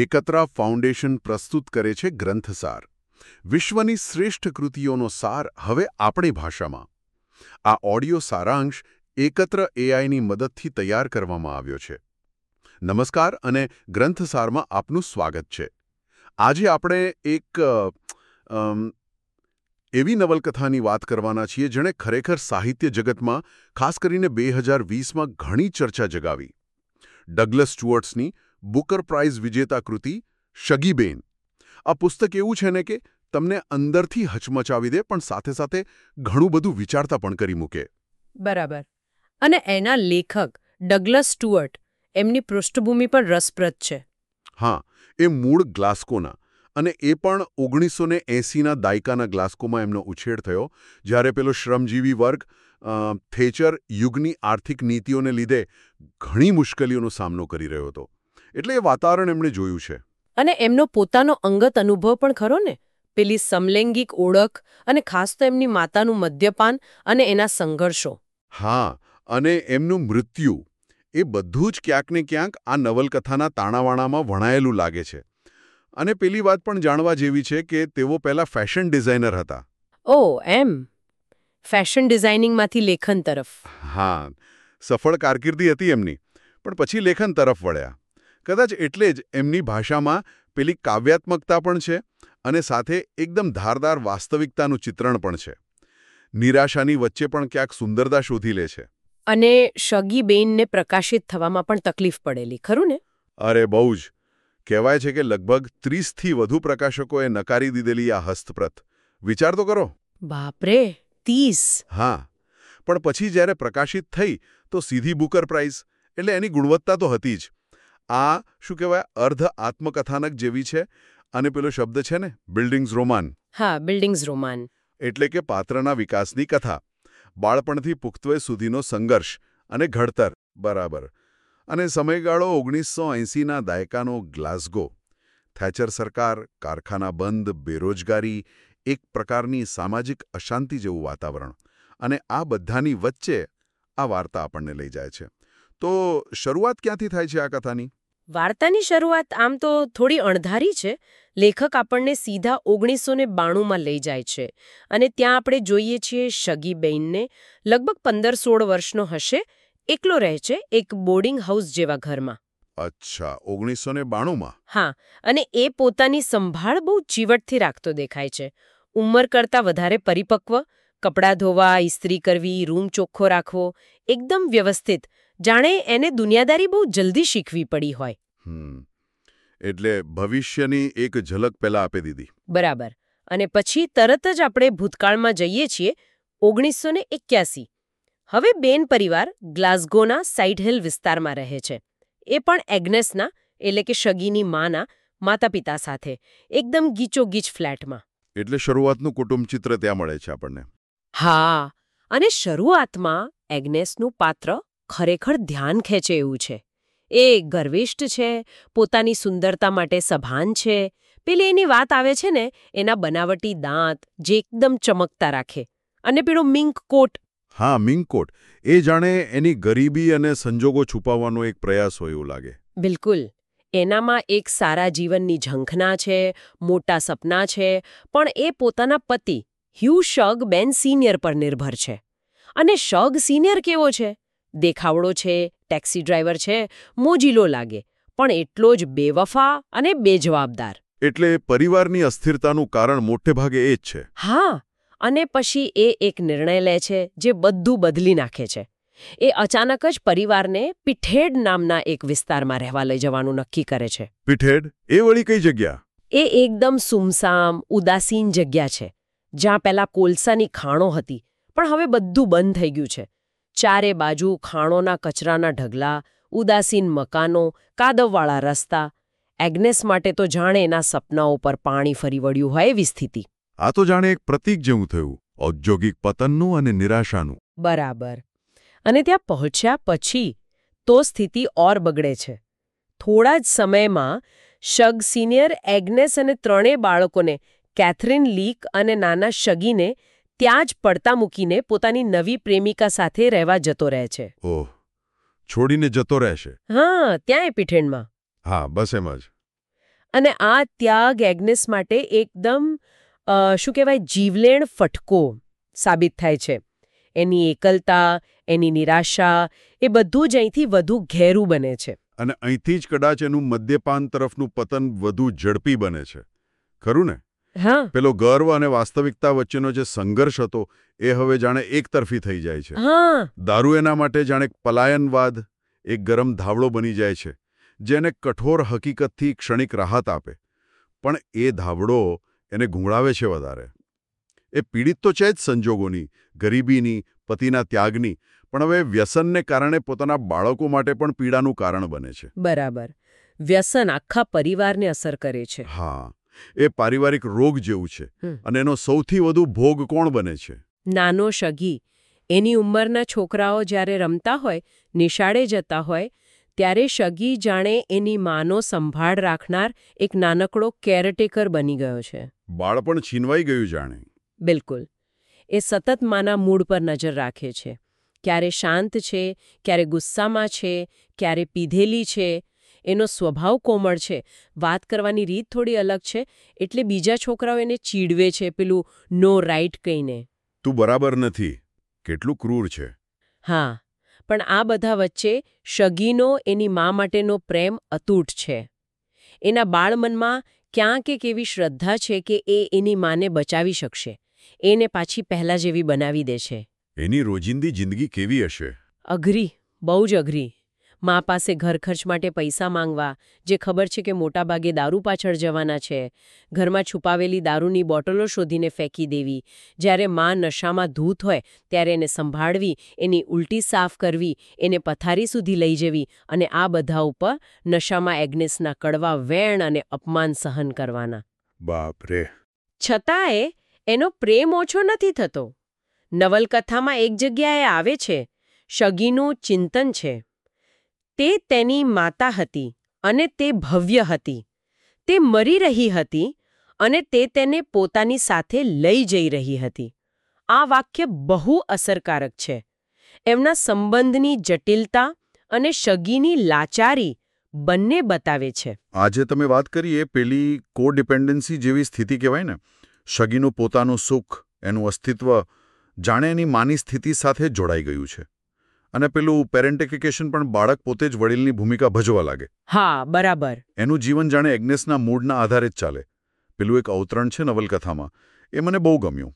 એકત્રા foundation પ્રસ્તુત કરે છે ગ્રંથસાર. વિશ્વની શ્રેષ્ઠ કૃતિઓનો સાર હવે આપણી ભાષામાં. આ ઓડિયો સારાંશ એકત્ર એઆઈની મદદથી તૈયાર કરવામાં આવ્યો છે. નમસ્કાર અને ગ્રંથસારમાં આપનું સ્વાગત છે. આજે આપણે એક એવી નવલકથાની વાત કરવાના છીએ જેણે ખરેખર સાહિત્ય જગતમાં ખાસ કરીને 2020માં ઘણી ચર્ચા જગાવી. ડગલસ સ્ટુઅર્ટ્સની બુકર પ્રાઇઝ વિજેતા કૃતિ શગીબેન. આ પુસ્તક એવું છે ને કે તમને અંદરથી હચમચાવી દે પણ સાથે સાથે ઘણું બધું વિચારતા પણ કરી મૂકે. બરાબર. અને એના લેખક ડગલસ સ્ટુઅર્ટ એમની પૃષ્ઠભૂમિ પણ રસપ્રદ છે. હા, એ મૂળ ગ્લાસ્કોના અને એ પણ 1980ના દાયકાના ગ્લાસ્કોમાં એમનો ઉછેર થયો જ્યારે પેલો શ્રમજીવી વર્ગ થેચર યુગની આર્થિક નીતિઓને લીધે ઘણી મુશ્કેલીઓનો સામનો કરી રહ્યો હતો. એટલે એ વાતાવરણ એમણે જોયું છે. અને એમનો પોતાનો અંગત અનુભવ પણ ખરો ને, પેલી સમલૈંગિક ઓળખ અને ખાસ તો એમની માતાનું મદ્યપાન અને એના સંઘર્ષો. હા, અને એમનું મૃત્યુ એ બધું જ ક્યાંક ને ક્યાંક આ નવલકથાના તાણાવાણામાં વણાયેલું લાગે છે. અને પેલી વાત પણ જાણવા જેવી છે કે તેઓ પહેલા ફેશન ડિઝાઇનર હતા. ઓહ, એમ. ફેશન ડિઝાઇનિંગમાંથી લેખન તરફ. હા, સફળ કારકિર્દી હતી એમની, પણ પછી લેખન તરફ વળ્યા. કદાચ એટલે જ એમની ભાષામાં પેલી કાવ્યાત્મકતા પણ છે અને સાથે એકદમ ધારદાર વાસ્તવિકતાનું ચિત્રણ પણ છે. નિરાશાની વચ્ચે પણ ક્યાંક સુંદરતા શોધી લે છે. અને શગીબેનને પ્રકાશિત થવામાં પણ તકલીફ પડેલી, ખરું ને? અરે બહુ જ. કહેવાય છે કે લગભગ 30થી વધુ પ્રકાશકોએ નકારી દીધેલી આ હસ્તપ્રત. વિચાર તો કરો. બાપરે, 30! હા, પણ પછી જ્યારે પ્રકાશિત થઈ તો સીધી બુકર પ્રાઇઝ, એટલે એની ગુણવત્તા તો હતી જ. આ શું કહેવાય, અર્ધ આત્મકથાનક જેવી છે. અને પેલો શબ્દ છે ને, બિલ્ડિંગ્સ રોમાન. હા, બિલ્ડિંગ્સ રોમાન. એટલે કે પાત્રના વિકાસની કથા, બાળપણથી પુખ્તવય સુધીનો સંઘર્ષ અને ઘડતર. બરાબર. અને સમયગાળો 1980ના દાયકાનો ગ્લાસ્ગો. થેચર સરકાર, કારખાના બંધ, બેરોજગારી, એક પ્રકારની સામાજિક અશાંતિ જેવું વાતાવરણ. અને આ બધાની વચ્ચે આ વાર્તા આપણને લઈ જાય છે. તો શરૂઆત ક્યાંથી થાય છે આ કથાની? વાર્તાની શરૂઆત આમ તો થોડી અણધારી છે. લેખક આપણને સીધા 1992માં લઈ જાય છે અને ત્યાં આપણે જોઈએ છીએ શગીબેનને, લગભગ 15-16 વર્ષનો હશે, એકલો રહે છે એક બોર્ડિંગ હાઉસ જેવા ઘરમાં. અચ્છા, 1992માં? હા, અને એ પોતાની સંભાળ બહુ ચીવટથી રાખતો દેખાય છે. ઉંમર કરતાં વધારે પરિપક્વ, કપડાં ધોવા, ઇસ્ત્રી કરવી, રૂમ ચોખ્ખો રાખવો, એકદમ વ્યવસ્થિત, જાણે એને દુનિયાદારી બહુ જલ્દી શીખવી પડી હોય. એટલે ભવિષ્યની એક ઝલક પહેલા આપી દીધી. બરાબર. અને પછી તરત જ આપણે ભૂતકાળમાં જઈએ છીએ, 1981. હવે બેન પરિવાર ગ્લાસ્ગોના સાઇડ હિલ વિસ્તારમાં રહે છે. એ પણ એગ્નેસના, એટલે કે શગીની માના માતા-પિતા સાથે, એકદમ ગીચોગીચ ફ્લેટમાં. એટલે શરૂઆતનું કુટુંબ ચિત્ર ત્યાં મળે છે આપણને. હા, અને શરૂઆતમાં એગ્નેસનું પાત્ર ખરેખર ધ્યાન ખેંચે એવું છે. એ ગર્વિષ્ઠ છે, પોતાની સુંદરતા માટે સભાન છે. પેલી એની વાત આવે છે ને, એના બનાવટી દાંત જે એકદમ ચમકતા રાખે, અને પેલો મિંક કોટ. હા, મિંક કોટ. એ જાણે એની ગરીબી અને સંજોગો છુપાવવાનો એક પ્રયાસ હોય એવું લાગે. બિલકુલ. એનામાં એક સારા જીવનની ઝંખના છે, મોટા સપના છે, પણ એ પોતાના પતિ હ્યુ શગ બેન સિનિયર પર નિર્ભર છે. અને શગ સિનિયર કેવો છે? દેખાવડો છે, ટેક્સી ડ્રાઈવર છે, મોજીલો લાગે, પણ એટલો જ બેવફા અને બેજવાબદાર. એટલે પરિવારની અસ્થિરતાનું કારણ મોટે ભાગે એ જ છે. હા, અને પછી એ એક નિર્ણય લે છે જે બધું બદલી નાખે છે. એ અચાનક જ પરિવારને પીઠેડ નામના એક વિસ્તારમાં રહેવા લઈ જવાનું નક્કી કરે છે. પીઠેડ? એ વળી કઈ જગ્યા? એ એકદમ સુમસામ, ઉદાસીન જગ્યા છે, જ્યાં પહેલા કોલસાની ખાણો હતી, પણ હવે બધું બંધ થઈ ગયું છે. ચારે બાજુ ખાણોના કચરાના ઢગલા, ઉદાસીન મકાનો, કાદવવાળા રસ્તા. એગ્નેસ માટે તો જાણે એના સપનાઓ પર પાણી ફરી વળ્યું હોય એવી સ્થિતિ. આ તો જાણે એક પ્રતીક જેવું થયું, ઔદ્યોગિક પતનનું અને નિરાશાનું. બરાબર. અને ત્યાં પહોંચ્યા પછી તો સ્થિતિ ઓર બગડે છે. થોડા જ સમયમાં શગ સિનિયર એગ્નેસ અને ત્રણેય બાળકોને, કેથરીન, લીક અને નાના શગીને ત્યાં જ પડતા મૂકીને પોતાની નવી પ્રેમિકા સાથે રહેવા જતો રહે છે. ઓહ, છોડીને જતો રહેશે? હા, ત્યાંય પીઠેણમાં. હા, બસ એમ જ. અને આ ત્યાગ એગ્નેસ માટે એકદમ શું કહેવાય જીવલેણ ફટકો સાબિત થાય છે. એની એકલતા, એની નિરાશા એ બધું જ અહીંથી વધુ ઘેરું બને છે. અને અહીંથી જ કદાચ એનું મદ્યપાન તરફનું પતન વધુ ઝડપી બને છે. ખરું ને? હા પેલો ગર્વ અને વાસ્તવિકતા વચ્ચેનો જે સંઘર્ષ હતો એ હવે જાણે એકતરફી થઈ જાય છે. હા દારૂ એના માટે જાણે પલાયનવાદ, એક ગરમ ધાવડો બની જાય છે, જેને કઠોર હકીકતથી ક્ષણિક રાહત આપે. પણ એ ધાવડો એને ગુંગળાવે છે વધારે. એ પીડિત તો છે જ સંજોગોની, ગરીબીની, પતિના ત્યાગની, પણ હવે વ્યસનને કારણે પોતાના બાળકો માટે પણ પીડાનું કારણ બને છે. બરાબર. વ્યસન આખા પરિવારને અસર કરે છે. હા, એ પારિવારિક રોગ જેવું છે. હમ. અને એનો સૌથી વધુ ભોગ કોણ બને છે? નાનો શગી. એની ઉંમરના છોકરાઓ જ્યારે રમતા હોય, નિશાળે જતા હોય, ત્યારે શગી જાણે એની માનો સંભાળ રાખનાર એક નાનકડો કેરટેકર બની ગયો છે. બાળપણ છીનવાઈ ગયું જાણે. બિલકુલ. એ સતત માના મૂડ પર નજર રાખે છે. ક્યારે શાંત છે, ક્યારે ગુસ્સામાં છે, ક્યારે પીધેલી છે. એનો સ્વભાવ કોમળ છે, વાત કરવાની રીત થોડી અલગ છે, એટલે બીજા છોકરાઓ એને ચીડવે છે, પેલું નો રાઈટ કહીને. તું બરાબર નથી. કેટલું ક્રૂર છે. હા, પણ આ બધા વચ્ચે શગીનો એની મા માટેનો પ્રેમ અતૂટ છે. એના બાળમનમાં ક્યાંક એક એવી શ્રદ્ધા છે કે એ એની માને બચાવી શકશે. એને પાછી પહેલા જેવી બનાવી દેશે. એની રોજિંદી જિંદગી કેવી હશે? અઘરી, બહુ જ અઘરી. મા પાસે ઘર ખર્ચ માટે પૈસા માંગવા, જે ખબર છે કે મોટાભાગે દારૂ પાછળ જવાના છે. ઘરમાં છુપાવેલી દારૂની બોટલો શોધીને ફેંકી દેવી. જ્યારે મા નશામાં ધૂત હોય ત્યારે એને સંભાળવી, એની ઉલટી સાફ કરવી, એને પથારી સુધી લઈ જવી, અને આ બધા ઉપર નશામાં એગ્નેસના કડવા વેણ અને અપમાન સહન કરવાના. બાપ રે. છતાંય એનો પ્રેમ ઓછો નથી થતો. નવલકથામાં એક જગ્યાએ આવે છે, શગીનું ચિંતન છે. તે તેની માતા હતી અને તે ભવ્ય હતી. તે મરી રહી હતી અને તે તેને પોતાની સાથે લઈ જઈ રહી હતી. આ વાક્ય બહુ અસરકારક છે. એમના સંબંધની જટિલતા અને શગીની લાચારી બંને બતાવે છે. આજે તમે વાત કરીએ પેલી કોડિપેન્ડન્સી જેવી સ્થિતિ કહેવાય ને. શગીનું પોતાનું સુખ, એનું અસ્તિત્વ જાણે એની માની સ્થિતિ સાથે જોડાઈ ગયું છે. અને પેલું પેરેન્ટિફિકેશન પણ બાળક પોતે જ વડીલની ભૂમિકા ભજવા લાગે. હા, બરાબર. એનું જીવન જાણે એગ્નેસના મૂડના આધારે જ ચાલે. પેલું એક અવતરણ છે નવલકથામાં, એ મને બહુ ગમ્યું.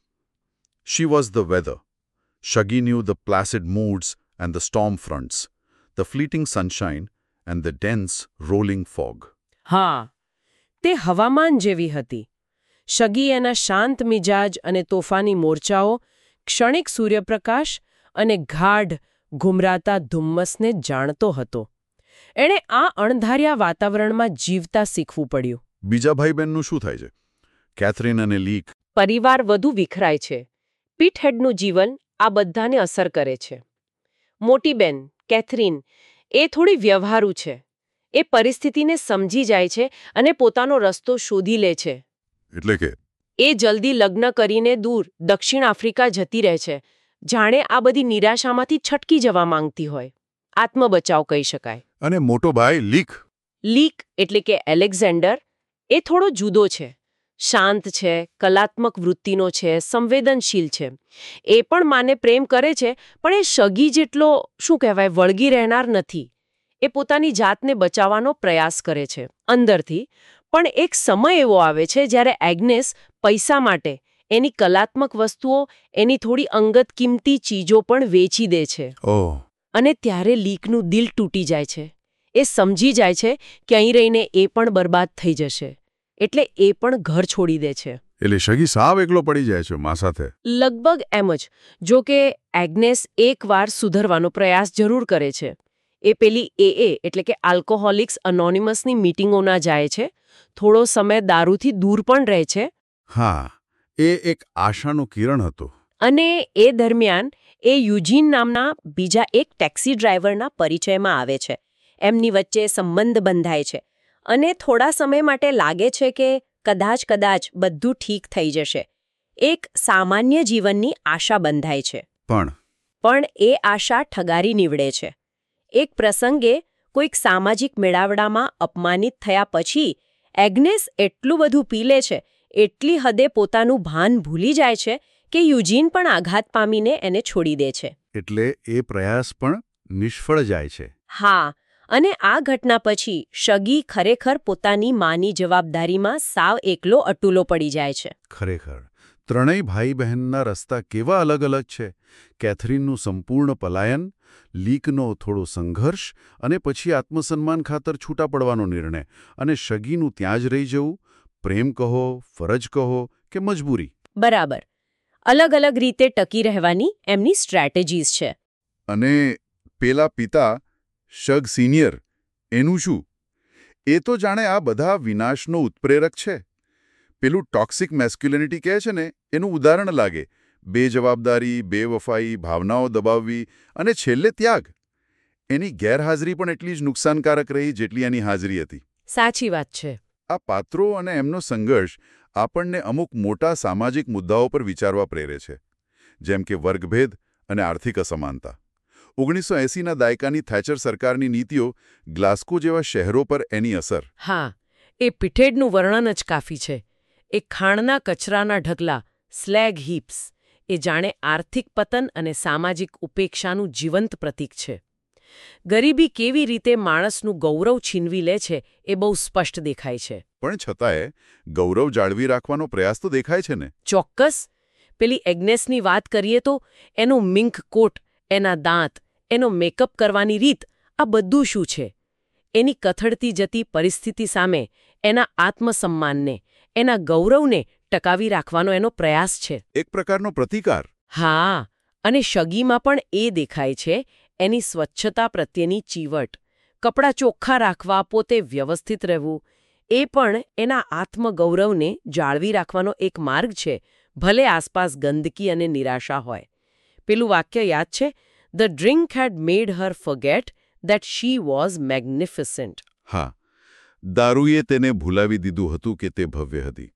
She was the weather. She knew the placid moods and the storm fronts, the fleeting sunshine and the dense rolling fog. હા, તે હવામાન જેવી હતી. શગી એના શાંત મિજાજ અને તોફાની મોરચાઓ, ક્ષણિક સૂર્યપ્રકાશ અને ગાઢ ઘુમરાતા ધુમ્મસને જાણતો હતો. એણે આ અણધાર્યા વાતાવરણમાં જીવતા શીખવું પડ્યું. બીજા ભાઈ બહેનનું શું થાય છે? કેથરીન અને લીક. પરિવાર વધુ વિખરાય છે. પીટહેડનું જીવન આ બધાને અસર કરે છે. મોટી બેન કેથરીન એ થોડી વ્યવહારુ છે. એ પરિસ્થિતિને સમજી જાય છે અને પોતાનો રસ્તો શોધી લે છે. એટલે કે એ જલ્દી લગ્ન કરીને દૂર દક્ષિણ આફ્રિકા જતી રહે છે. જાણે આ બધી નિરાશામાંથી છટકી જવા માંગતી હોય. આત્મબચાવ કહી શકાય. અને મોટો ભાઈ લીક. લીક એટલે કે એલેક્ઝાન્ડર એ થોડો જુદો છે. શાંત છે, કલાત્મક વૃત્તિનો છે, સંવેદનશીલ છે. એ પણ માને પ્રેમ કરે છે, પણ એ શગી જેટલો શું કહેવાય વળગી રહેનાર નથી. એ પોતાની જાતને બચાવવાનો પ્રયાસ કરે છે અંદરથી. પણ એક સમય એવો આવે છે જ્યારે એગ્નેસ પૈસા માટે એની કલાત્મક વસ્તુઓ, એની થોડી અંગત કિંમતી ચીજો પણ વેચી દે છે. ઓહ. અને ત્યારે લીકનું દિલ તૂટી જાય છે. એ સમજી જાય છે કે અહીં રહીને એ પણ બરબાદ થઈ જશે. એટલે એ પણ ઘર છોડી દે છે. એટલે શગી સાવ એકલો પડી જાય છે મા સાથે. લગભગ એમ જ. જો કે એગ્નેસ એકવાર સુધરવાનો પ્રયાસ જરૂર કરે છે. એ પેલી AA એટલે કે આલ્કોહોલિક્સ અનોનિમસની મીટિંગોના જાય છે. થોડો સમય દારૂથી દૂર પણ રહે છે. હા, એ એક આશાનું કિરણ હતું. અને એ દરમિયાન એ યુજીન નામના બીજા એક ટેક્સી ડ્રાઈવરના પરિચયમાં આવે છે. એમની વચ્ચે સંબંધ બંધાય છે. અને થોડા સમય માટે લાગે છે કે કદાચ બધું ઠીક થઈ જશે. એક સામાન્ય જીવનની આશા બંધાય છે. પણ એ આશા ઠગારી નીવડે છે. એક પ્રસંગે કોઈક સામાજિક મેળાવડામાં અપમાનિત થયા પછી એગ્નેસ એટલું બધું પી લે છે, એટલી હદે પોતાનું ભાન ભૂલી જાય છે કે યુજીન પણ આઘાત પામીને એને છોડી દે છે. એટલે એ પ્રયાસ પણ નિષ્ફળ જાય છે. હા, અને આ ઘટના પછી શગી ખરેખર પોતાની માની જવાબદારીમાં સાવ એકલો અટૂલો પડી જાય છે. ખરેખર ત્રણેય ભાઈ બહેનના રસ્તા કેવા અલગ અલગ છે. કેથરીનનું સંપૂર્ણ પલાયન, લીકનો થોડો સંઘર્ષ અને પછી આત્મસન્માન ખાતર છૂટા પડવાનો નિર્ણય, અને શગીનું ત્યાં જ રહી જવું, પ્રેમ કહો, ફરજ કહો કે મજબૂરી. બરાબર. અલગ અલગ રીતે ટકી રહેવાની એમની સ્ટ્રેટેજીઝ છે. અને પેલા પિતા શગ સિનિયર, એનું શું? એ તો જાણે આ બધા વિનાશનો ઉત્પ્રેરક છે. પેલું ટોક્સિક મેસ્ક્યુલિનિટી કહે છે ને, એનું ઉદાહરણ લાગે. બેજવાબદારી, બેવફાઈ, ભાવનાઓ દબાવવી અને છેલ્લે ત્યાગ. એની ગેરહાજરી પણ એટલી જ નુકસાનકારક રહી જેટલી એની હાજરી હતી. સાચી વાત છે. આ પાત્રો અને એમનો સંઘર્ષ આપણને અમુક મોટા સામાજિક મુદ્દાઓ પર વિચારવા પ્રેરે છે, જેમ કે વર્ગભેદ અને આર્થિક અસમાનતા. 1980ના દાયકાની થેચર સરકારની નીતિઓ, ગ્લાસ્કો જેવા શહેરો પર એની અસર. હા, એ પીઠેડનું વર્ણન જ કાફી છે. એ ખાણના કચરાના ઢગલા, સ્લેગ હીપ્સ, એ જાણે આર્થિક પતન અને સામાજિક ઉપેક્ષાનું જીવંત પ્રતીક છે. ગરીબી કેવી રીતે માણસનું ગૌરવ છીનવી લે છે એ બહુ સ્પષ્ટ દેખાય છે. પણ છતાંય ગૌરવ જાળવી રાખવાનો પ્રયાસ તો દેખાય છે ને. ચોક્કસ. પેલી એગ્નેસની વાત કરીએ તો એનું મિંક કોટ, એના દાંત, એનો મેકઅપ કરવાની રીત, આ બધું શું છે? એની કથળતી જતી પરિસ્થિતિ સામે એના આત્મસન્માનને, એના ગૌરવને ટકાવી રાખવાનો એનો પ્રયાસ છે. એક પ્રકારનો પ્રતિકાર. હા, અને શગીમાં પણ એ દેખાય છે. એની સ્વચ્છતા પ્રત્યેની ચીવટ, કપડાં ચોખ્ખા રાખવા, પોતે વ્યવસ્થિત રહેવું, એ પણ એના આત્મગૌરવને જાળવી રાખવાનો એક માર્ગ છે, ભલે આસપાસ ગંદકી અને નિરાશા હોય. પેલું વાક્ય યાદ છે, "The drink had made her forget that she was magnificent." હા, દારૂએ તેને ભૂલાવી દીધું હતું કે તે ભવ્ય હતી.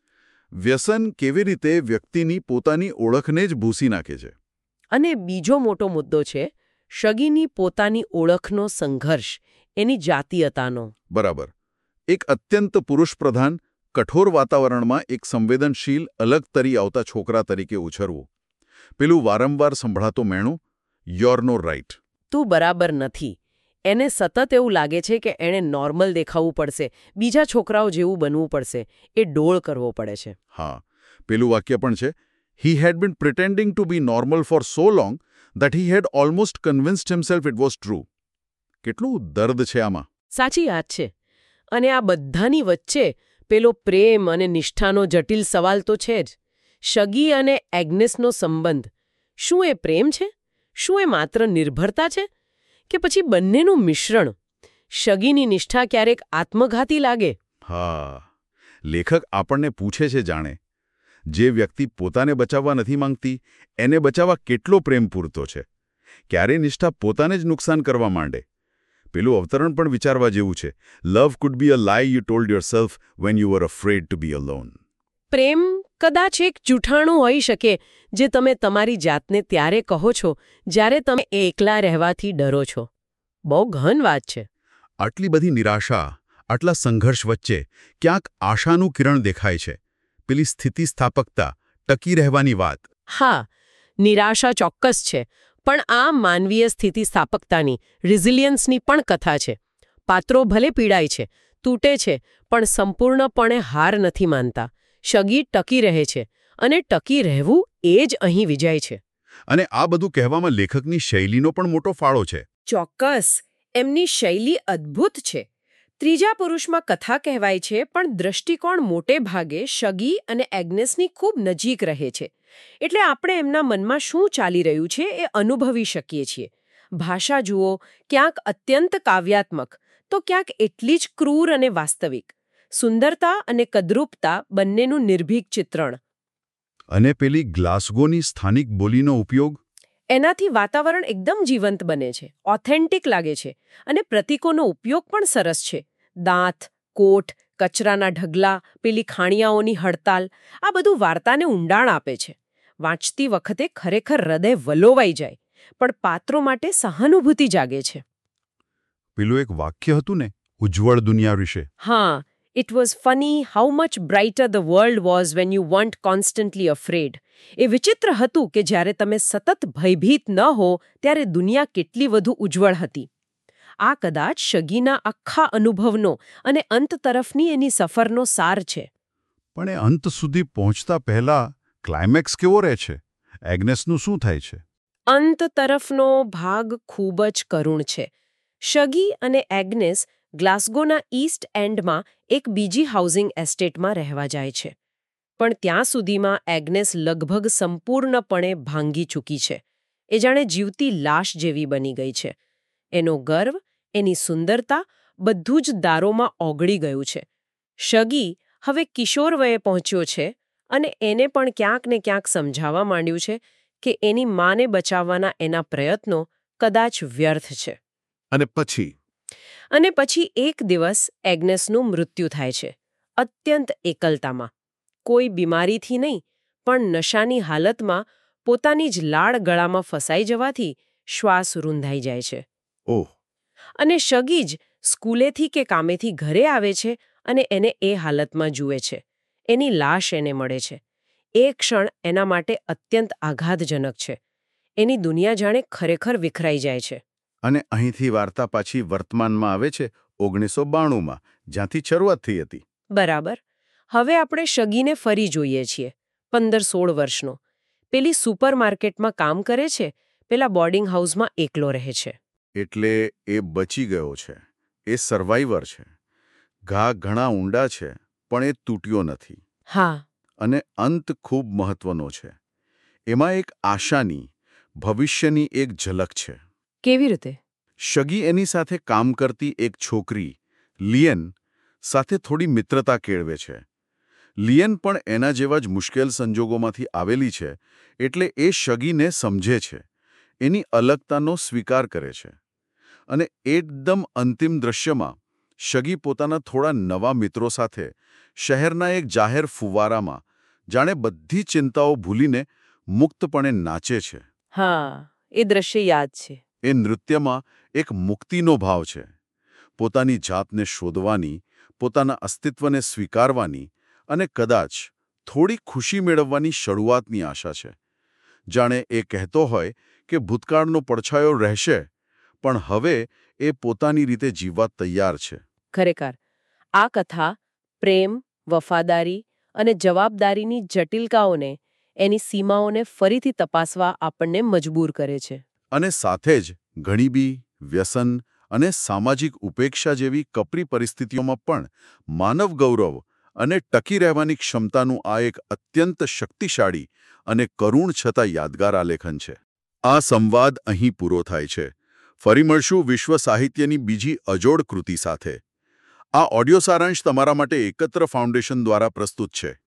વ્યસન કેવી રીતે વ્યક્તિની પોતાની ઓળખને જ ભૂસી નાખે છે. અને બીજો મોટો મુદ્દો છે શગીની પોતાની ઓળખનો સંઘર્ષ, એની જાતીયતાનો. બરાબર. એક અત્યંત પુરુષપ્રધાન, કઠોર વાતાવરણમાં એક સંવેદનશીલ, અલગ તરી આવતા છોકરા તરીકે ઉછરવું. પેલું વારંવાર સંભળાતો મેણું, "યોર નો રાઇટ." તું બરાબર નથી. એને સતત એવું લાગે છે કે એણે નોર્મલ દેખાવું પડશે, બીજા છોકરાઓ જેવું બનવું પડશે, એ ડોળ કરવો પડે છે. હા, પેલું વાક્ય પણ છે, "He had been pretending to be normal for so long that he had almost convinced himself it was true." કેટલું દર્દ છે આમાં. સાચી વાત છે. અને આ બધાની વચ્ચે પેલો પ્રેમ અને નિષ્ઠાનો જટિલ સવાલ તો છે જ. શગી અને એગ્નેસનો સંબંધ, શું એ પ્રેમ છે? શું એ માત્ર નિર્ભરતા છે? કે પછી બંનેનું મિશ્રણ? શગીની નિષ્ઠા ક્યારેક આત્મઘાતી લાગે. હા, લેખક આપણને પૂછે છે, જાણે જે વ્યક્તિ પોતાને બચાવવા નથી માંગતી, એને બચાવવા કેટલો પ્રેમ પૂરતો છે? ક્યારે નિષ્ઠા પોતાને જ નુકસાન કરવા માંડે? પેલું અવતરણ પણ વિચારવા જેવું છે. "Love could be a lie you told yourself when you were afraid to be alone." પ્રેમ કદાચ એક જૂઠાણું હોઈ શકે જે તમે તમારી જાતને ત્યારે કહો છો જ્યારે તમે એકલા રહેવાથી ડરો છો. બહુ ગહન વાત છે. આટલી બધી નિરાશા, આટલા સંઘર્ષ વચ્ચે ક્યાંક આશાનું કિરણ દેખાય છે. પેલી સ્થિતિસ્થાપકતા, ટકી રહેવાની વાત. હા, નિરાશા ચોક્કસ છે, પણ આ માનવીય સ્થિતિસ્થાપકતાની, રિઝિલિયન્સની પણ કથા છે. પાત્રો ભલે પીડાય છે, તૂટે છે, પણ સંપૂર્ણપણે હાર નથી માનતા. શગી ટકી રહે છે, અને ટકી રહેવું એ જ અહીં વિજય છે. અને આ બધું કહેવામાં લેખકની શૈલીનો પણ મોટો ફાળો છે. ચોક્કસ. એમની શૈલી અદ્ભુત છે. ત્રીજા પુરુષમાં કથા કહેવાય છે, પણ દ્રષ્ટિકોણ મોટે ભાગે શગી અને એગ્નેસની ખૂબ નજીક રહે છે. એટલે આપણે એમના મનમાં શું ચાલી રહ્યું છે એ અનુભવી શકીએ છીએ. ભાષા જુઓ, ક્યાંક અત્યંત કાવ્યાત્મક, તો ક્યાંક એટલી જ ક્રૂર અને વાસ્તવિક. સુંદરતા અને કદરૂપતા બંનેનું નિર્ભીક ચિત્રણ. અને પેલી ગ્લાસ્ગોની સ્થાનિક બોલીનો ઉપયોગ, એનાથી વાતાવરણ એકદમ જીવંત બને છે, ઓથેન્ટિક લાગે છે. અને પ્રતીકોનો ઉપયોગ પણ સરસ છે. દાંત, કોટ, કચરાના ઢગલા, પેલી ખાણિયાઓની હડતાલ, આ બધું વાર્તાને ઊંડાણ આપે છે. વાંચતી વખતે ખરેખર હૃદય વલોવાઈ જાય, પણ પાત્રો માટે સહાનુભૂતિ જાગે છે. પેલું એક વાક્ય હતું ને, ઉજ્જવળ દુનિયા વિશે. હા, it was funny how much brighter the world was when you weren't constantly afraid. એ વિચિત્ર હતું કે જ્યારે તમે સતત ભયભીત ન હો ત્યારે દુનિયા કેટલી વધુ ઉજ્જવળ હતી. આ કદાચ શગીના આખા અનુભવનો અને અંત તરફની એની સફરનો સાર છે. પણ એ અંત સુધી પહોંચતા પહેલા ક્લાઇમેક્સ કેવો રહે છે? એગ્નેસનું શું થાય છે? અંત તરફનો ભાગ ખૂબ જ કરુણ છે. શગી અને એગ્નેસ ગ્લાસ્ગોના ઈસ્ટ એન્ડમાં એક બીજી હાઉસિંગ એસ્ટેટમાં રહેવા જાય છે. પણ ત્યાં સુધીમાં એગ્નેસ લગભગ સંપૂર્ણપણે ભાંગી ચૂકી છે. એ જાણે જીવતી લાશ જેવી બની ગઈ છે. એનો ગર્વ, એની સુંદરતા બધું જ દારોમાં ઓગળી ગયું છે. શગી હવે કિશોર વયે પહોંચ્યો છે અને એને પણ ક્યાંક ને ક્યાંક સમજાવવા માંડ્યું છે કે એની માને બચાવવાના એના પ્રયત્નો કદાચ વ્યર્થ છે. અને પછી એક દિવસ એગ્નેસનું મૃત્યુ થાય છે, અત્યંત એકલતામાં. કોઈ બીમારીથી નહીં, પણ નશાની હાલતમાં પોતાની જ લાળ ગળામાં ફસાઈ જવાથી શ્વાસ રૂંધાઈ જાય છે. ઓહ! અને શગી જ સ્કૂલેથી કે કામેથી ઘરે આવે છે અને એને એ હાલતમાં જુએ છે. એની લાશ એને મળે છે. એ ક્ષણ એના માટે અત્યંત આઘાતજનક છે. એની દુનિયા જાણે ખરેખર વિખરાઈ જાય છે. અને અહીંથી વાર્તા પાછી વર્તમાનમાં આવે છે 1992માં, જ્યાંથી શરૂઆત થઈ હતી. બરાબર. હવે આપણે શગીને ફરી જોઈએ છીએ. 15-16 વર્ષનો. પેલી સુપરમાર્કેટમાં કામ કરે છે, પેલા બોર્ડિંગ હાઉસમાં એકલો રહે છે. એટલે એ બચી ગયો છે. એ સર્વાઈવર છે. ઘા ઘણા ઊંડા છે, પણ એ તૂટ્યો નથી. હા. અને અંત ખૂબ મહત્વનો છે. એમાં એક આશાની, ભવિષ્યની એક ઝલક છે. કેવી રીતે? શગી એની સાથે કામ કરતી એક છોકરી, લિયન, સાથે થોડી મિત્રતા કેળવે છે. લિયન પણ એના જેવા જ મુશ્કેલ સંજોગોમાંથી આવેલી છે, એટલે એ શગીને સમજે છે. એની અલગતાનો સ્વીકાર કરે છે. અને એકદમ અંતિમ દૃશ્યમાં શગી પોતાના થોડા નવા મિત્રો સાથે શહેરના એક જાહેર ફુવારામાં જાણે બધી ચિંતાઓ ભૂલીને મુક્તપણે નાચે છે. હા, એ દ્રશ્ય યાદ છે. એ નૃત્યમાં એક મુક્તિનો ભાવ છે. પોતાની જાતને શોધવાની, પોતાના અસ્તિત્વને સ્વીકારવાની અને કદાચ થોડી ખુશી મેળવવાની શરૂઆતની આશા છે. જાણે એ કહેતો હોય કે ભૂતકાળનો પડછાયો રહેશે, પણ હવે એ પોતાની રીતે જીવવા તૈયાર છે. ખરેખર, આ કથા પ્રેમ, વફાદારી અને જવાબદારીની જટિલતાઓને, એની સીમાઓને ફરીથી તપાસવા આપણને મજબૂર કરે છે. અને સાથે જ ગરીબી, વ્યસન અને સામાજિક ઉપેક્ષા જેવી કપરી પરિસ્થિતિઓમાં પણ માનવ ગૌરવ અને ટકી રહેવાની ક્ષમતાનું આ એક અત્યંત શક્તિશાળી અને કરુણ છતાં યાદગાર આલેખન છે. આ સંવાદ અહીં પૂરો થાય છે. ફરી મળશું વિશ્વ સાહિત્યની બીજી અજોડ કૃતિ સાથે. આ ઓડિયો સારાંશ તમારા માટે એકત્ર ફાઉન્ડેશન દ્વારા પ્રસ્તુત છે.